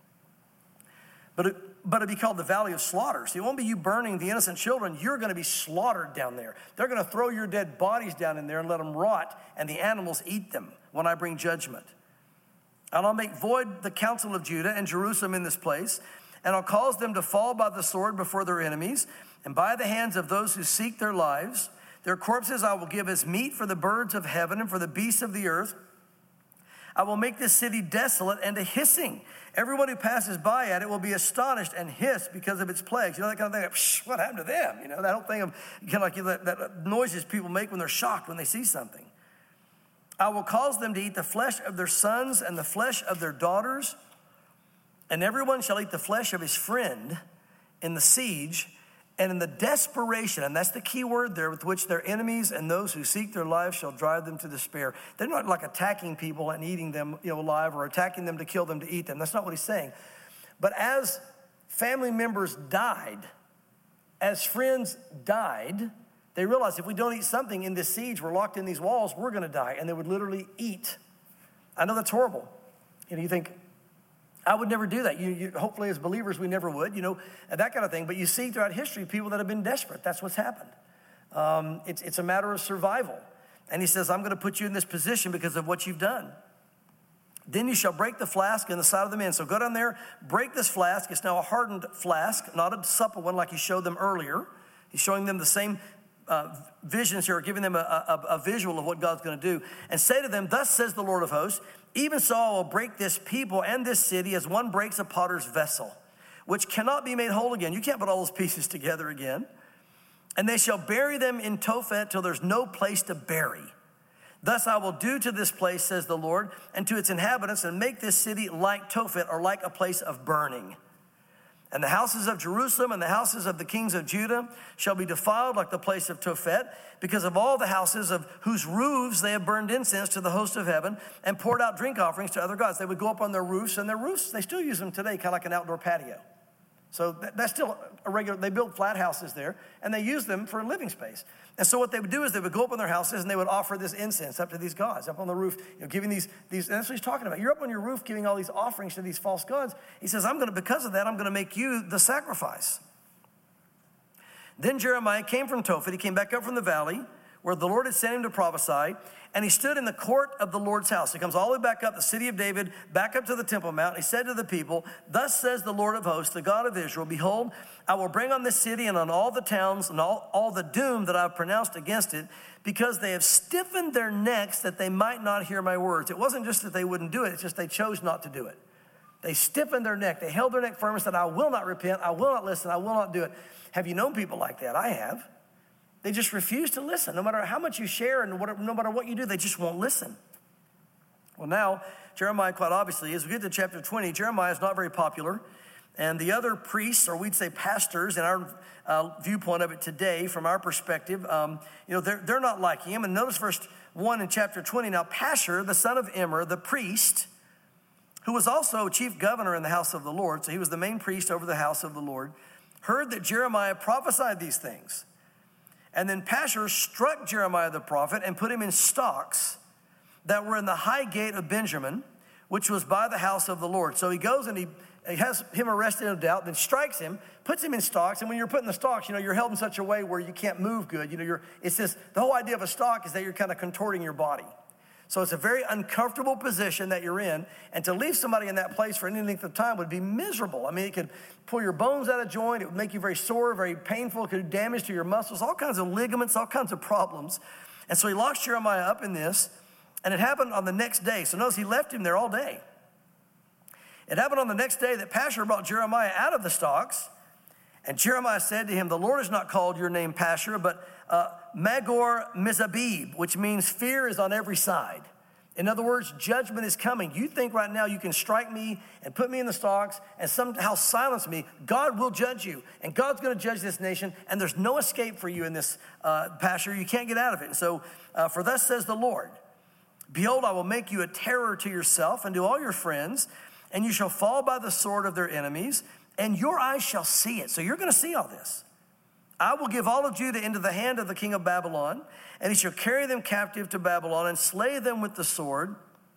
[SPEAKER 1] But it, but it'll be called the valley of slaughter. So it won't be you burning the innocent children. You're going to be slaughtered down there. They're going to throw your dead bodies down in there and let them rot, and the animals eat them when I bring judgment. And I'll make void the counsel of Judah and Jerusalem in this place, and I'll cause them to fall by the sword before their enemies and by the hands of those who seek their lives. Their corpses I will give as meat for the birds of heaven and for the beasts of the earth. I will make this city desolate and a hissing. Everyone who passes by at it will be astonished and hiss because of its plagues. You know, that kind of thing, like, psh, what happened to them? You know, that whole thing of kind of like that, that noises people make when they're shocked when they see something. I will cause them to eat the flesh of their sons and the flesh of their daughters. And everyone shall eat the flesh of his friend in the siege and in the desperation, and that's the key word there, with which their enemies and those who seek their lives shall drive them to despair. They're not like attacking people and eating them, you know, alive, or attacking them to kill them to eat them. That's not what he's saying. But as family members died, as friends died, they realized if we don't eat something in this siege, we're locked in these walls, we're going to die. And they would literally eat. I know that's horrible. You know, you think, I would never do that. You, you, hopefully, as believers, we never would, you know, and that kind of thing. But you see throughout history people that have been desperate. That's what's happened. Um, it's, it's a matter of survival. And he says, I'm going to put you in this position because of what you've done. Then you shall break the flask in the side of the men. So go down there, break this flask. It's now a hardened flask, not a supple one like he showed them earlier. He's showing them the same uh, visions here, giving them a, a, a visual of what God's going to do. And say to them, thus says the Lord of hosts, even so I will break this people and this city as one breaks a potter's vessel, which cannot be made whole again. You can't put all those pieces together again. And they shall bury them in Tophet till there's no place to bury. Thus I will do to this place, says the Lord, and to its inhabitants, and make this city like Tophet, or like a place of burning. And the houses of Jerusalem and the houses of the kings of Judah shall be defiled like the place of Tophet, because of all the houses of whose roofs they have burned incense to the host of heaven and poured out drink offerings to other gods. They would go up on their roofs, and their roofs, they still use them today, kind of like an outdoor patio. So that, that's still a regular, they build flat houses there, and they use them for living space. And so what they would do is they would go up on their houses, and they would offer this incense up to these gods, up on the roof, you know, giving these, these, and that's what he's talking about. You're up on your roof giving all these offerings to these false gods. He says, I'm going to, because of that, I'm going to make you the sacrifice. Then Jeremiah came from Tophet. He came back up from the valley where the Lord had sent him to prophesy, and he stood in the court of the Lord's house. He comes all the way back up, the city of David, back up to the Temple Mount. He said to the people, thus says the Lord of hosts, the God of Israel, behold, I will bring on this city and on all the towns and all, all the doom that I have pronounced against it, because they have stiffened their necks that they might not hear my words. It wasn't just that they wouldn't do it, it's just they chose not to do it. They stiffened their neck. They held their neck firm and said, I will not repent, I will not listen, I will not do it. Have you known people like that? I have. They just refuse to listen. No matter how much you share and whatever, no matter what you do, they just won't listen. Well, now, Jeremiah, quite obviously, as we get to chapter twenty, Jeremiah is not very popular. And the other priests, or we'd say pastors, in our uh, viewpoint of it today, from our perspective, um, you know, they're, they're not liking him. And notice verse one in chapter twenty. Now, Pashur, the son of Immer, the priest, who was also chief governor in the house of the Lord, so he was the main priest over the house of the Lord, heard that Jeremiah prophesied these things. And then Pashur struck Jeremiah the prophet and put him in stocks that were in the high gate of Benjamin, which was by the house of the Lord. So he goes and he, he has him arrested no doubt, then strikes him, puts him in stocks. And when you're put in the stocks, you know, you're held in such a way where you can't move good. You know, you're, it's just, the whole idea of a stock is that you're kind of contorting your body. So it's a very uncomfortable position that you're in. And to leave somebody in that place for any length of time would be miserable. I mean, it could pull your bones out of joint. It would make you very sore, very painful. It could do damage to your muscles, all kinds of ligaments, all kinds of problems. And so he locks Jeremiah up in this. And it happened on the next day. So notice he left him there all day. It happened on the next day that Pashur brought Jeremiah out of the stocks. And Jeremiah said to him, the Lord has not called your name Pashur, but uh, Magor Mizabib, which means fear is on every side. In other words, judgment is coming. You think right now you can strike me and put me in the stocks and somehow silence me. God will judge you, and God's going to judge this nation, and there's no escape for you in this uh, Pashur. You can't get out of it. And so, uh, for thus says the Lord, behold, I will make you a terror to yourself and to all your friends, and you shall fall by the sword of their enemies, and your eyes shall see it. So you're going to see all this. I will give all of Judah into the hand of the king of Babylon, and he shall carry them captive to Babylon and slay them with the sword.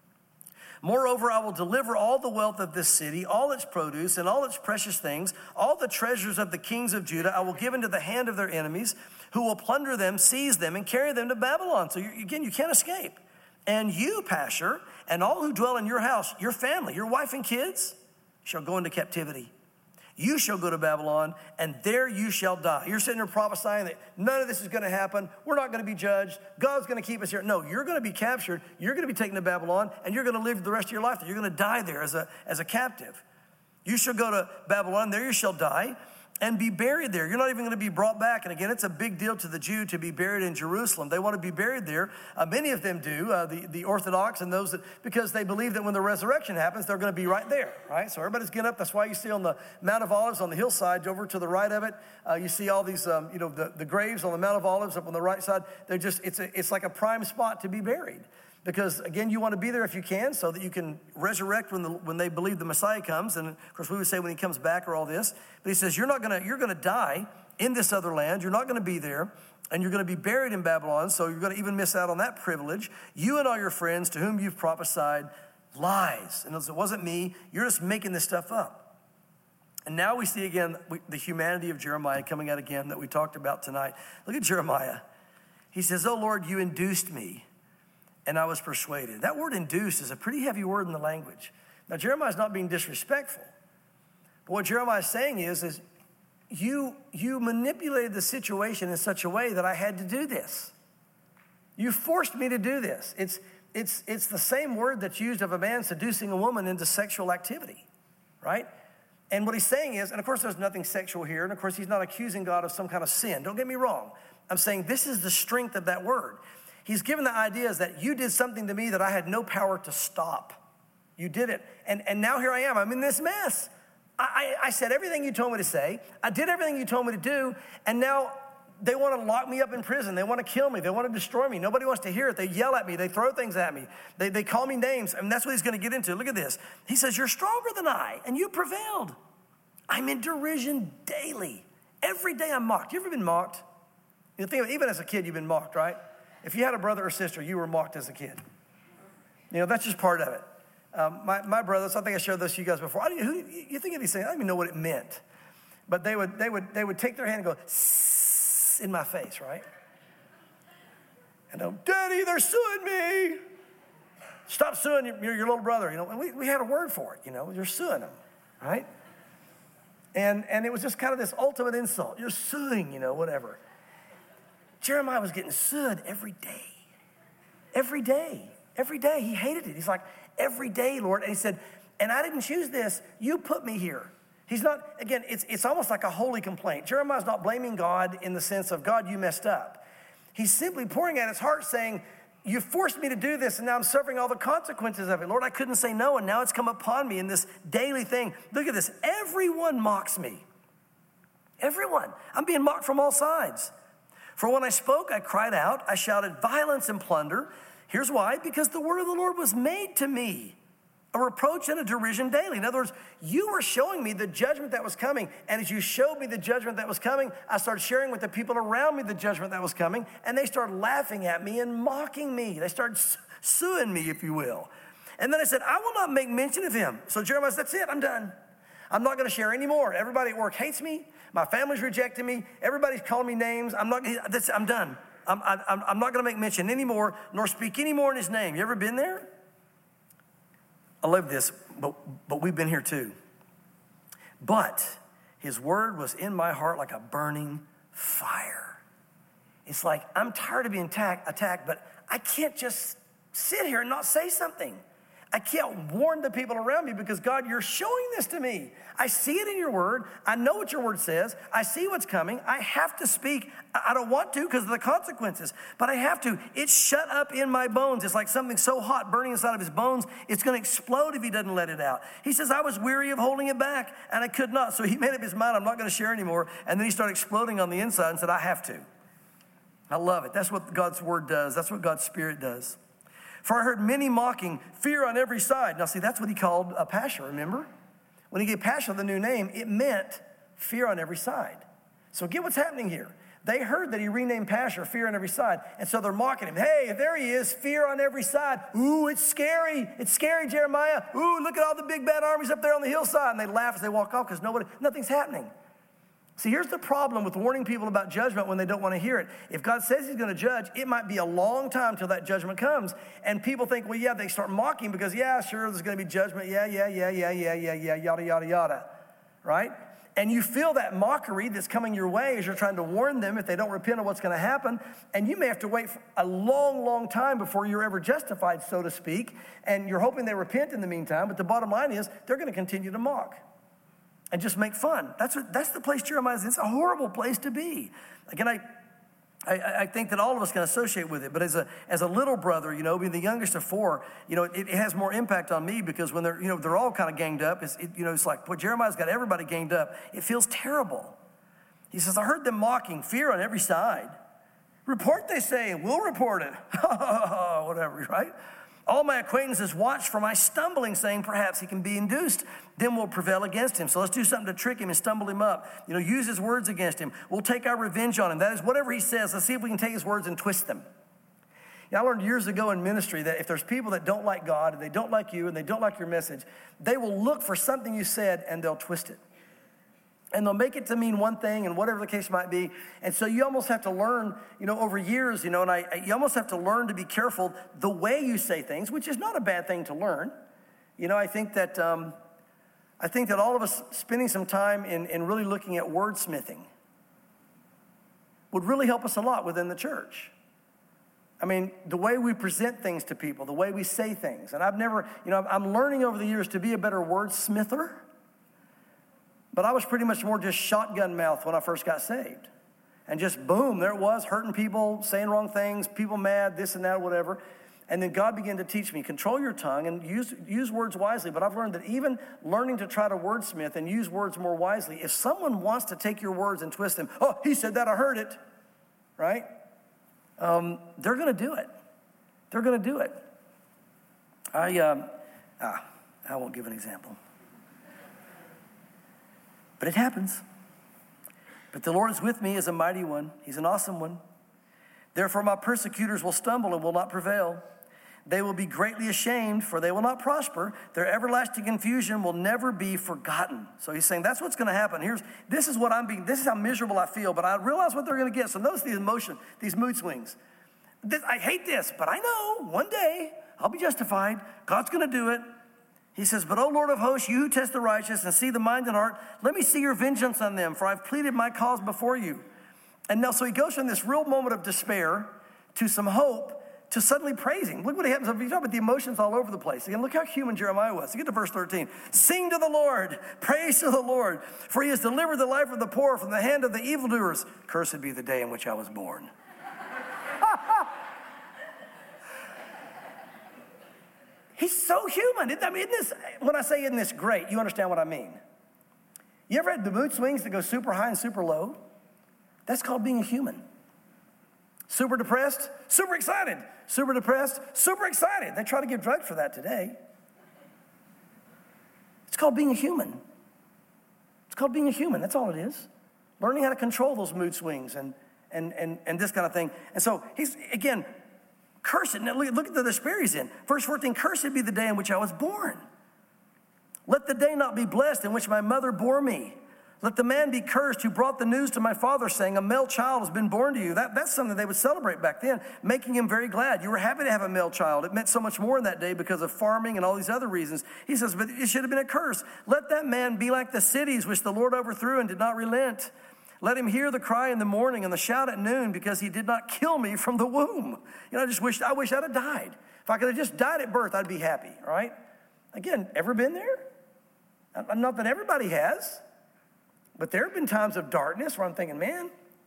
[SPEAKER 1] Moreover, I will deliver all the wealth of this city, all its produce and all its precious things, all the treasures of the kings of Judah I will give into the hand of their enemies, who will plunder them, seize them, and carry them to Babylon. So you, again, you can't escape. And you, Pashur, and all who dwell in your house, your family, your wife and kids, shall go into captivity. You shall go to Babylon, and there you shall die. You're sitting there prophesying that none of this is going to happen. We're not going to be judged. God's going to keep us here. No, you're going to be captured. You're going to be taken to Babylon, and you're going to live the rest of your life there. You're going to die there as a, as a captive. You shall go to Babylon. There you shall die and be buried there. You're not even going to be brought back. And again, it's a big deal to the Jew to be buried in Jerusalem. They want to be buried there. Uh, many of them do, uh, the, the Orthodox and those that, because they believe that when the resurrection happens, they're going to be right there, right? So everybody's getting up. That's why you see on the Mount of Olives on the hillside, over to the right of it, uh, you see all these, um, you know, the, the graves on the Mount of Olives up on the right side. They're just, it's a, it's like a prime spot to be buried. Because, again, you want to be there if you can so that you can resurrect when, the, when they believe the Messiah comes. And, of course, we would say when he comes back or all this. But he says, you're not going to, you're going to die in this other land. You're not going to be there. And you're going to be buried in Babylon. So you're going to even miss out on that privilege. You and all your friends to whom you've prophesied lies. And it wasn't me. You're just making this stuff up. And now we see, again, the humanity of Jeremiah coming out again that we talked about tonight. Look at Jeremiah. He says, oh, Lord, you induced me, and I was persuaded. That word induced is a pretty heavy word in the language. Now, Jeremiah's not being disrespectful. But what Jeremiah's saying is, is you, you manipulated the situation in such a way that I had to do this. You forced me to do this. It's, it's, it's the same word that's used of a man seducing a woman into sexual activity, right? And what he's saying is, and of course there's nothing sexual here, and of course he's not accusing God of some kind of sin. Don't get me wrong. I'm saying this is the strength of that word. He's given the idea is that you did something to me that I had no power to stop. You did it. And, and now here I am. I'm in this mess. I, I, I said everything you told me to say. I did everything you told me to do. And now they want to lock me up in prison. They want to kill me. They want to destroy me. Nobody wants to hear it. They yell at me. They throw things at me. They, they call me names. And that's what he's going to get into. Look at this. He says, you're stronger than I, and you prevailed. I'm in derision daily. Every day I'm mocked. You ever been mocked? You think, even as a kid, you've been mocked, right? If you had a brother or sister, you were mocked as a kid. You know, that's just part of it. Um, my, my brothers, I think I showed this to you guys before. I didn't, who, you think of these things, I don't even know what it meant. But they would, they would, they would take their hand and go, sss, in my face, right? And they'll, Daddy, they're suing me. Stop suing your, your, your little brother. You know, and we, we had a word for it, you know, you're suing them, right? And, and it was just kind of this ultimate insult. You're suing, you know, whatever. Jeremiah was getting sued every day. Every day. Every day. He hated it. He's like, every day, Lord. And he said, and I didn't choose this. You put me here. He's not, again, it's, it's almost like a holy complaint. Jeremiah's not blaming God in the sense of, God, you messed up. He's simply pouring out his heart saying, you forced me to do this, and now I'm suffering all the consequences of it. Lord, I couldn't say no, and now it's come upon me in this daily thing. Look at this. Everyone mocks me. Everyone. I'm being mocked from all sides. For when I spoke, I cried out, I shouted violence and plunder. Here's why, because the word of the Lord was made to me. A reproach and a derision daily. In other words, you were showing me the judgment that was coming. And as you showed me the judgment that was coming, I started sharing with the people around me the judgment that was coming. And they started laughing at me and mocking me. They started suing me, if you will. And then I said, I will not make mention of him. So Jeremiah said, that's it, I'm done. I'm not going to share anymore. Everybody at work hates me. My family's rejecting me. Everybody's calling me names. I'm not, that's, I'm done. I'm, I'm, I'm not going to make mention anymore, nor speak anymore in his name. You ever been there? I love this, but, but we've been here too. But his word was in my heart like a burning fire. It's like, I'm tired of being attack, attacked, but I can't just sit here and not say something. I can't warn the people around me because, God, you're showing this to me. I see it in your word. I know what your word says. I see what's coming. I have to speak. I don't want to because of the consequences, but I have to. It's shut up in my bones. It's like something so hot burning inside of his bones. It's going to explode if he doesn't let it out. He says, I was weary of holding it back, and I could not. So he made up his mind, I'm not going to share anymore. And then he started exploding on the inside and said, I have to. I love it. That's what God's word does. That's what God's spirit does. For I heard many mocking, fear on every side. Now, see, that's what he called a Pasha, remember? When he gave Pasha the new name, it meant fear on every side. So get what's happening here. They heard that he renamed Pasha, fear on every side, and so they're mocking him. Hey, there he is, fear on every side. Ooh, it's scary. It's scary, Jeremiah. Ooh, look at all the big bad armies up there on the hillside. And they laugh as they walk off because nobody, nothing's happening. See, here's the problem with warning people about judgment when they don't want to hear it. If God says he's going to judge, it might be a long time till that judgment comes. And people think, well, yeah, they start mocking because, yeah, sure, there's going to be judgment. Yeah, yeah, yeah, yeah, yeah, yeah, yeah, yada, yada, yada, right? And you feel that mockery that's coming your way as you're trying to warn them if they don't repent of what's going to happen. And you may have to wait for a long, long time before you're ever justified, so to speak. And you're hoping they repent in the meantime. But the bottom line is they're going to continue to mock and just make fun. That's what, that's the place Jeremiah is. It's a horrible place to be. Again, I, I, I think that all of us can associate with it. But as a as a little brother, you know, being the youngest of four, you know, it, it has more impact on me because when they're, you know, they're all kind of ganged up. It's, it, you know, it's like, well, Jeremiah's got everybody ganged up. It feels terrible. He says, I heard them mocking, fear on every side. Report, they say, and we'll report it. Whatever, right? All my acquaintances watch for my stumbling, saying perhaps he can be induced. Then we'll prevail against him. So let's do something to trick him and stumble him up. You know, use his words against him. We'll take our revenge on him. That is, whatever he says, let's see if we can take his words and twist them. You know, I learned years ago in ministry that if there's people that don't like God, and they don't like you, and they don't like your message, they will look for something you said, and they'll twist it. And they'll make it to mean one thing and whatever the case might be. And so you almost have to learn, you know, over years, you know, and I, you almost have to learn to be careful the way you say things, which is not a bad thing to learn. You know, I think that um, I think that all of us spending some time in, in really looking at wordsmithing would really help us a lot within the church. I mean, the way we present things to people, the way we say things. And I've never, you know, I'm learning over the years to be a better wordsmither. But I was pretty much more just shotgun mouth when I first got saved. And just boom, there it was, hurting people, saying wrong things, people mad, this and that, whatever. And then God began to teach me, control your tongue and use, use words wisely. But I've learned that even learning to try to wordsmith and use words more wisely, if someone wants to take your words and twist them, oh, he said that, I heard it, right? Um, they're going to do it. They're going to do it. I, um, ah, I won't give an example. But it happens. But the Lord is with me as a mighty one. He's an awesome one. Therefore my persecutors will stumble and will not prevail. They will be greatly ashamed, for they will not prosper. Their everlasting confusion will never be forgotten. So he's saying that's what's going to happen. Here's this is what I'm being, this is how miserable I feel, but I realize what they're going to get. So notice these emotion, these mood swings. This, I hate this, but I know one day I'll be justified. God's going to do it. He says, but O Lord of hosts, you who test the righteous and see the mind and heart, let me see your vengeance on them, for I've pleaded my cause before you. And now, so he goes from this real moment of despair to some hope to suddenly praising. Look what happens. You talk about the emotions all over the place. Again, look how human Jeremiah was. You get to verse thirteen. Sing to the Lord, praise to the Lord, for he has delivered the life of the poor from the hand of the evildoers. Cursed be the day in which I was born. He's so human. I mean, isn't this, when I say isn't this great, you understand what I mean. You ever had the mood swings that go super high and super low? That's called being a human. Super depressed, super excited. Super depressed, super excited. They try to give drugs for that today. It's called being a human. It's called being a human. That's all it is. Learning how to control those mood swings and and and, and this kind of thing. And so he's, again, cursed. Now look, look at the despair he's in. Verse fourteen, cursed be the day in which I was born. Let the day not be blessed in which my mother bore me. Let the man be cursed who brought the news to my father, saying, a male child has been born to you. That, that's something they would celebrate back then, making him very glad. You were happy to have a male child. It meant so much more in that day because of farming and all these other reasons. He says, but it should have been a curse. Let that man be like the cities which the Lord overthrew and did not relent. Let him hear the cry in the morning and the shout at noon, because he did not kill me from the womb. You know, I just wish, I wish I'd have died. If I could have just died at birth, I'd be happy, all right? Again, ever been there? Not that everybody has. But there have been times of darkness where I'm thinking, man,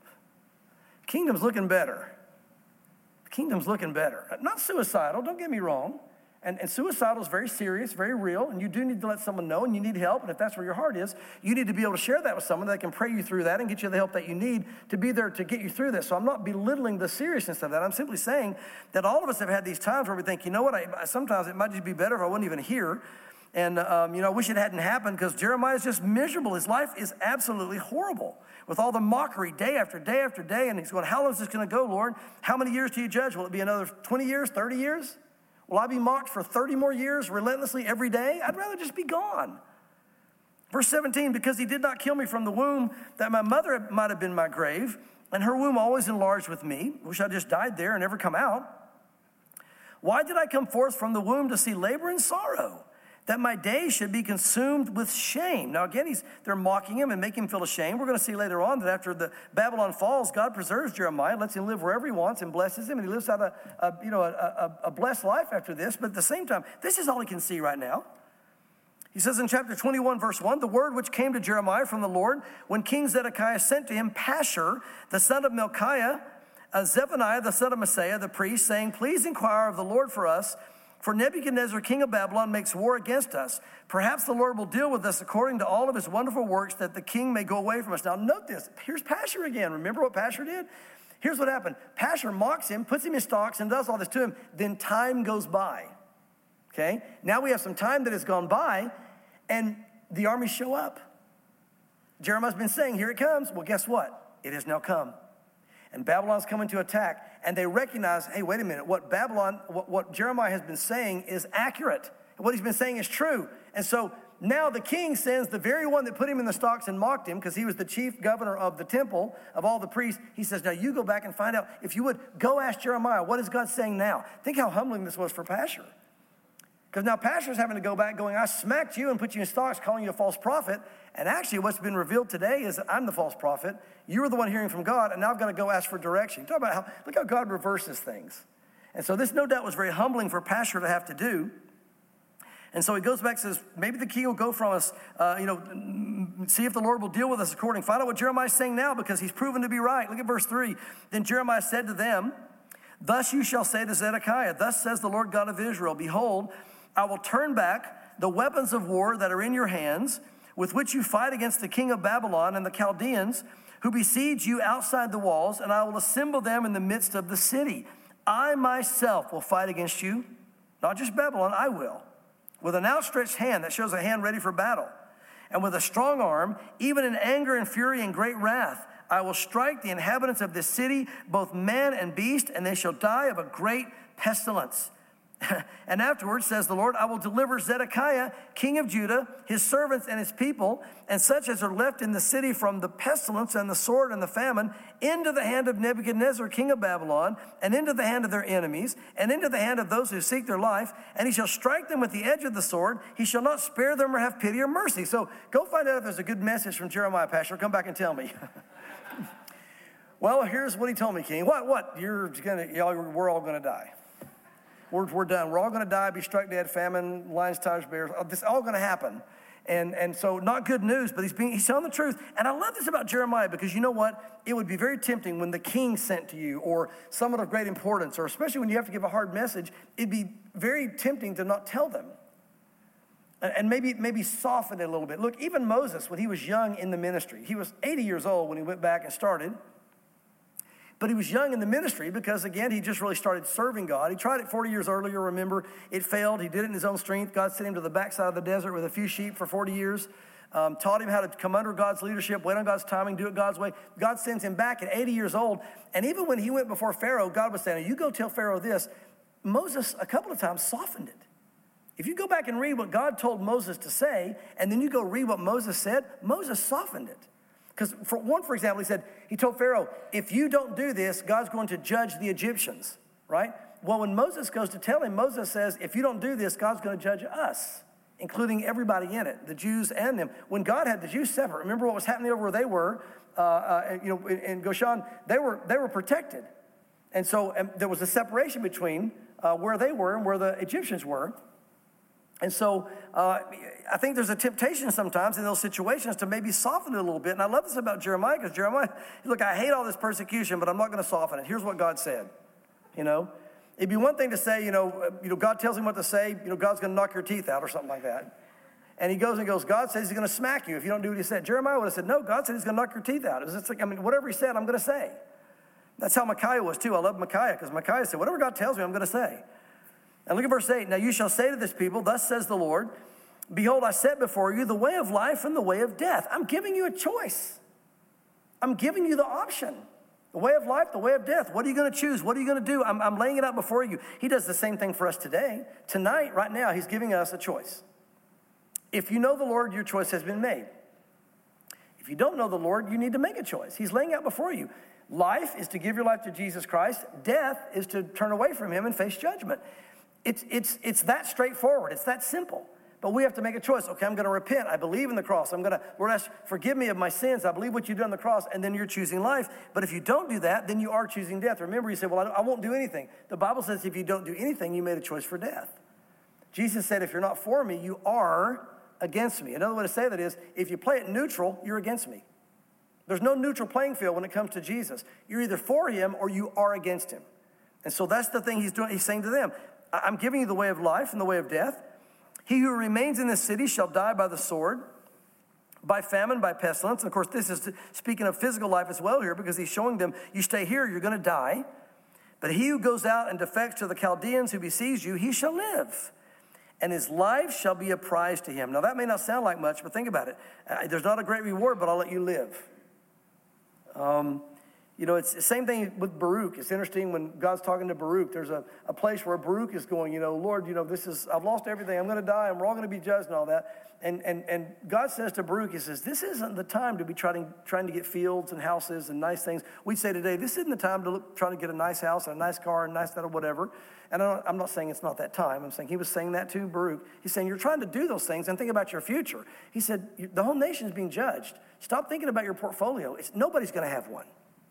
[SPEAKER 1] the kingdom's looking better. The kingdom's looking better. Not suicidal, don't get me wrong. And, and suicidal is very serious, very real, and you do need to let someone know, and you need help. And if that's where your heart is, you need to be able to share that with someone that can pray you through that and get you the help that you need to be there to get you through this. So I'm not belittling the seriousness of that. I'm simply saying that all of us have had these times where we think, you know what, I, sometimes it might just be better if I wasn't even here. And, um, you know, I wish it hadn't happened, because Jeremiah is just miserable. His life is absolutely horrible with all the mockery day after day after day. And he's going, how long is this going to go, Lord? How many years do you judge? Will it be another twenty years, thirty years? Will I be mocked for thirty more years relentlessly every day? I'd rather just be gone. Verse seventeen, because he did not kill me from the womb, that my mother might have been my grave, and her womb always enlarged with me. Wish I just died there and never come out. Why did I come forth from the womb to see labor and sorrow, that my days should be consumed with shame? Now again, he's, they're mocking him and making him feel ashamed. We're going to see later on that after the Babylon falls, God preserves Jeremiah, lets him live wherever he wants and blesses him. And he lives out a, a you know, a, a, a blessed life after this. But at the same time, this is all he can see right now. He says in chapter twenty-one, verse one, the word which came to Jeremiah from the Lord when King Zedekiah sent to him Pashur, the son of Melchiah, uh, Zephaniah, the son of Messiah, the priest, saying, please inquire of the Lord for us, for Nebuchadnezzar, king of Babylon, makes war against us. Perhaps the Lord will deal with us according to all of his wonderful works, that the king may go away from us. Now note this. Here's Pashur again. Remember what Pashur did? Here's what happened. Pashur mocks him, puts him in stocks, and does all this to him. Then time goes by. Okay? Now we have some time that has gone by, and the armies show up. Jeremiah's been saying, here it comes. Well, guess what? It has now come. And Babylon's coming to attack, and they recognize, hey, wait a minute, what Babylon, what, what Jeremiah has been saying is accurate. What he's been saying is true. And so now the king sends the very one that put him in the stocks and mocked him, because he was the chief governor of the temple, of all the priests. He says, now you go back and find out. If you would, go ask Jeremiah, what is God saying now? Think how humbling this was for Pashur. Because now Pashur's having to go back going, I smacked you and put you in stocks, calling you a false prophet. And actually what's been revealed today is that I'm the false prophet. You were the one hearing from God, and now I've got to go ask for direction. Talk about how, look how God reverses things. And so this no doubt was very humbling for Pashur to have to do. And so he goes back and says, maybe the king will go from us, uh, you know, see if the Lord will deal with us according. Find out what Jeremiah's saying now, because he's proven to be right. Look at verse three. Then Jeremiah said to them, thus you shall say to Zedekiah, thus says the Lord God of Israel, behold, I will turn back the weapons of war that are in your hands, with which you fight against the king of Babylon and the Chaldeans, who besiege you outside the walls, and I will assemble them in the midst of the city. I myself will fight against you, not just Babylon, I will, with an outstretched hand that shows a hand ready for battle, and with a strong arm, even in anger and fury and great wrath. I will strike the inhabitants of this city, both man and beast, and they shall die of a great pestilence. And afterwards, says the Lord, I will deliver Zedekiah, king of Judah, his servants and his people, and such as are left in the city from the pestilence and the sword and the famine, into the hand of Nebuchadnezzar, king of Babylon, and into the hand of their enemies, and into the hand of those who seek their life. And he shall strike them with the edge of the sword. He shall not spare them or have pity or mercy. So go find out if there's a good message from Jeremiah, Pastor. Come back and tell me. Well, here's what he told me, King. What? What? You're gonna, y'all, we're all going to die. We're, we're done. We're all going to die, be struck dead, famine, lions, tigers, bears. This is all going to happen. And, and so not good news, but he's, being, he's telling the truth. And I love this about Jeremiah, because you know what? It would be very tempting when the king sent to you, or someone of great importance, or especially when you have to give a hard message, it'd be very tempting to not tell them. And, and maybe, maybe soften it a little bit. Look, even Moses, when he was young in the ministry, he was eighty years old when he went back and started. But he was young in the ministry because, again, he just really started serving God. He tried it forty years earlier, remember. It failed. He did it in his own strength. God sent him to the backside of the desert with a few sheep for forty years, um, taught him how to come under God's leadership, wait on God's timing, do it God's way. God sends him back at eighty years old. And even when he went before Pharaoh, God was saying, you go tell Pharaoh this. Moses, a couple of times, softened it. If you go back and read what God told Moses to say, and then you go read what Moses said, Moses softened it. Because for one, for example, he said, he told Pharaoh, if you don't do this, God's going to judge the Egyptians, right? Well, when Moses goes to tell him, Moses says, if you don't do this, God's going to judge us, including everybody in it, the Jews and them. When God had the Jews separate, remember what was happening over where they were, uh, uh, you know, in, in Goshen, they were, they were protected. And so um, there was a separation between uh, where they were and where the Egyptians were. And so uh, I think there's a temptation sometimes in those situations to maybe soften it a little bit. And I love this about Jeremiah, because Jeremiah, look, I hate all this persecution, but I'm not going to soften it. Here's what God said, you know. It'd be one thing to say, you know, you know, God tells him what to say, you know, God's going to knock your teeth out or something like that. And he goes and goes, God says he's going to smack you if you don't do what he said. Jeremiah would have said, no, God said he's going to knock your teeth out. It was just like, I mean, whatever he said, I'm going to say. That's how Micaiah was too. I love Micaiah, because Micaiah said, whatever God tells me, I'm going to say. And look at verse eight. Now you shall say to this people, thus says the Lord, behold, I set before you the way of life and the way of death. I'm giving you a choice. I'm giving you the option. The way of life, the way of death. What are you going to choose? What are you going to do? I'm, I'm laying it out before you. He does the same thing for us today. Tonight, right now, he's giving us a choice. If you know the Lord, your choice has been made. If you don't know the Lord, you need to make a choice. He's laying out before you. Life is to give your life to Jesus Christ. Death is to turn away from him and face judgment. It's, it's, it's that straightforward. It's that simple. But we have to make a choice. Okay, I'm going to repent. I believe in the cross. I'm going to, Lord, ask, forgive me of my sins. I believe what you've done on the cross, and then you're choosing life. But if you don't do that, then you are choosing death. Remember, you say, well, I, I won't do anything. The Bible says if you don't do anything, you made a choice for death. Jesus said, if you're not for me, you are against me. Another way to say that is, if you play it neutral, you're against me. There's no neutral playing field when it comes to Jesus. You're either for him or you are against him. And so that's the thing he's doing. He's saying to them, I'm giving you the way of life and the way of death. He who remains in this city shall die by the sword, by famine, by pestilence. And of course, this is speaking of physical life as well here, because he's showing them, you stay here, you're going to die. But he who goes out and defects to the Chaldeans who besiege you, he shall live. And his life shall be a prize to him. Now, that may not sound like much, but think about it. Uh, there's not a great reward, but I'll let you live. Um, you know, it's the same thing with Baruch. It's interesting when God's talking to Baruch. There's a, a place where Baruch is going, you know, Lord, you know, this is, I've lost everything. I'm going to die, and we're all going to be judged and all that. And, and, and God says to Baruch, he says, this isn't the time to be trying, trying to get fields and houses and nice things. We say today, this isn't the time to look, try to get a nice house and a nice car and nice that or whatever. And I'm not, I'm not saying it's not that time. I'm saying he was saying that to Baruch. He's saying you're trying to do those things and think about your future. He said, the whole nation is being judged. Stop thinking about your portfolio. It's, nobody's going to have one.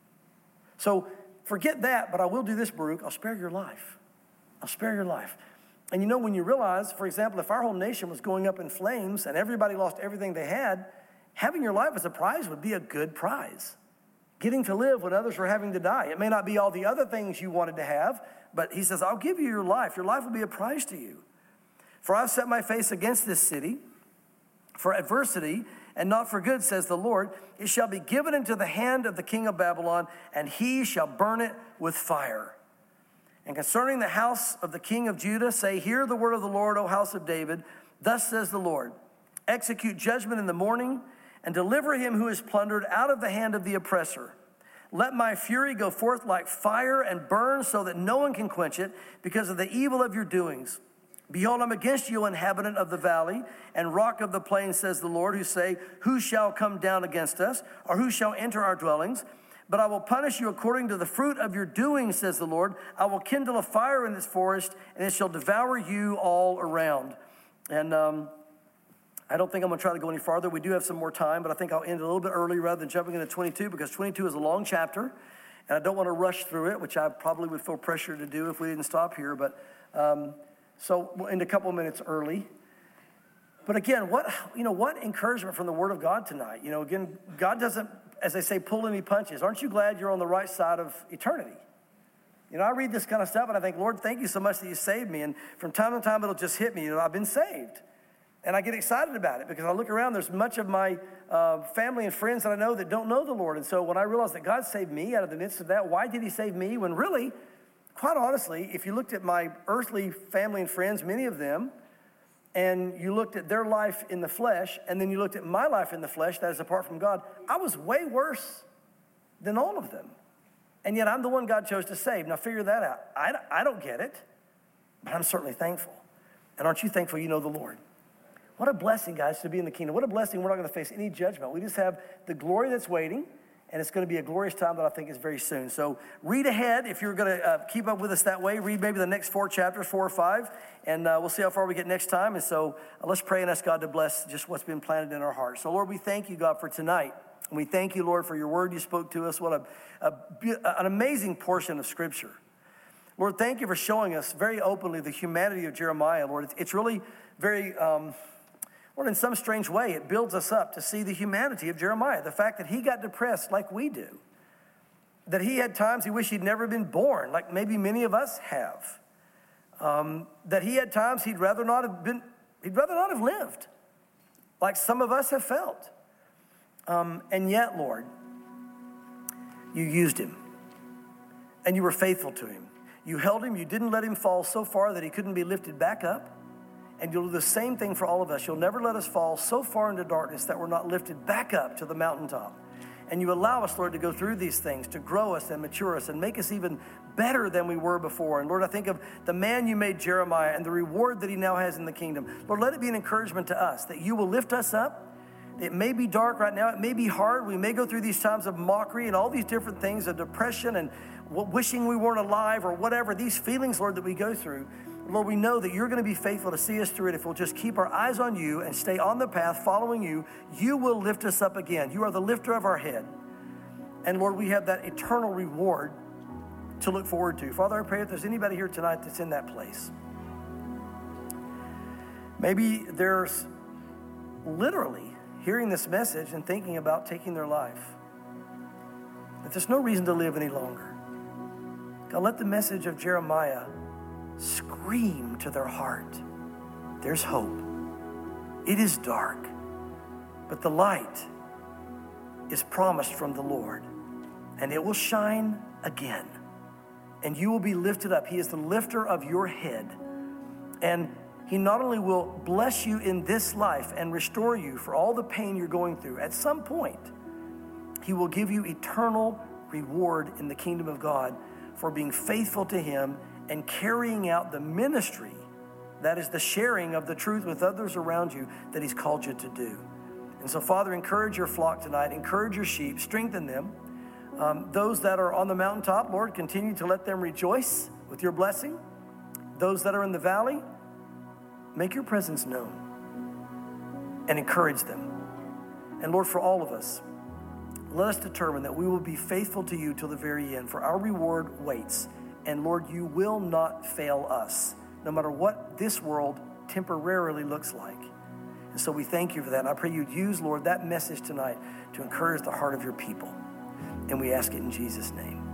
[SPEAKER 1] So forget that, but I will do this, Baruch. I'll spare your life. I'll spare your life. And you know, when you realize, for example, if our whole nation was going up in flames and everybody lost everything they had, having your life as a prize would be a good prize. Getting to live when others were having to die. It may not be all the other things you wanted to have, but he says, I'll give you your life. Your life will be a prize to you. For I've set my face against this city for adversity and not for good, says the Lord. It shall be given into the hand of the king of Babylon, and he shall burn it with fire. And concerning the house of the king of Judah, say, hear the word of the Lord, O house of David. Thus says the Lord, execute judgment in the morning, and deliver him who is plundered out of the hand of the oppressor. Let my fury go forth like fire and burn so that no one can quench it because of the evil of your doings. Behold, I'm against you, inhabitant of the valley and rock of the plain, says the Lord, who say, who shall come down against us, or who shall enter our dwellings? But I will punish you according to the fruit of your doings, says the Lord. I will kindle a fire in this forest, and it shall devour you all around. And um, I don't think I'm going to try to go any farther. We do have some more time, but I think I'll end a little bit early rather than jumping into twenty-two, because twenty-two is a long chapter, and I don't want to rush through it, which I probably would feel pressure to do if we didn't stop here. But um, so we'll end a couple of minutes early. But again, what you know, what encouragement from the Word of God tonight. You know, again, God doesn't, as they say, pull any punches. Aren't you glad you're on the right side of eternity? You know, I read this kind of stuff and I think, Lord, thank you so much that you saved me. And from time to time, it'll just hit me. You know, I've been saved. And I get excited about it because I look around, there's much of my uh, family and friends that I know that don't know the Lord. And so when I realized that God saved me out of the midst of that, why did he save me? When really, quite honestly, if you looked at my earthly family and friends, many of them, and you looked at their life in the flesh, and then you looked at my life in the flesh, that is apart from God, I was way worse than all of them. And yet I'm the one God chose to save. Now figure that out. I, I don't get it, but I'm certainly thankful. And aren't you thankful you know the Lord? What a blessing, guys, to be in the kingdom. What a blessing. We're not going to face any judgment. We just have the glory that's waiting, and it's going to be a glorious time that I think is very soon. So read ahead. If you're going to uh, keep up with us that way, read maybe the next four chapters, four or five, and uh, we'll see how far we get next time. And so uh, let's pray and ask God to bless just what's been planted in our hearts. So, Lord, we thank you, God, for tonight. And we thank you, Lord, for your word you spoke to us. What a, a an amazing portion of Scripture. Lord, thank you for showing us very openly the humanity of Jeremiah, Lord. It's, it's really very... Um, Lord, in some strange way, it builds us up to see the humanity of Jeremiah, the fact that he got depressed like we do, that he had times he wished he'd never been born, like maybe many of us have, um, that he had times he'd rather not have been, he'd rather not have lived, like some of us have felt. Um, and yet, Lord, you used him, and you were faithful to him. You held him, you didn't let him fall so far that he couldn't be lifted back up. And you'll do the same thing for all of us. You'll never let us fall so far into darkness that we're not lifted back up to the mountaintop. And you allow us, Lord, to go through these things, to grow us and mature us and make us even better than we were before. And Lord, I think of the man you made Jeremiah and the reward that he now has in the kingdom. Lord, let it be an encouragement to us that you will lift us up. It may be dark right now. It may be hard. We may go through these times of mockery and all these different things of depression and wishing we weren't alive or whatever. These feelings, Lord, that we go through. Lord, we know that you're going to be faithful to see us through it. If we'll just keep our eyes on you and stay on the path following you, you will lift us up again. You are the lifter of our head. And Lord, we have that eternal reward to look forward to. Father, I pray if there's anybody here tonight that's in that place. Maybe there's literally hearing this message and thinking about taking their life. That there's no reason to live any longer. God, let the message of Jeremiah scream to their heart. There's hope. It is dark, but the light is promised from the Lord, and it will shine again, and you will be lifted up. He is the lifter of your head, and he not only will bless you in this life and restore you for all the pain you're going through, at some point, he will give you eternal reward in the kingdom of God for being faithful to him and carrying out the ministry, that is the sharing of the truth with others around you that he's called you to do. And so, Father, encourage your flock tonight. Encourage your sheep. Strengthen them. Um, those that are on the mountaintop, Lord, continue to let them rejoice with your blessing. Those that are in the valley, make your presence known and encourage them. And Lord, for all of us, let us determine that we will be faithful to you till the very end, for our reward waits. And Lord, you will not fail us, no matter what this world temporarily looks like. And so we thank you for that. And I pray you'd use, Lord, that message tonight to encourage the heart of your people. And we ask it in Jesus' name.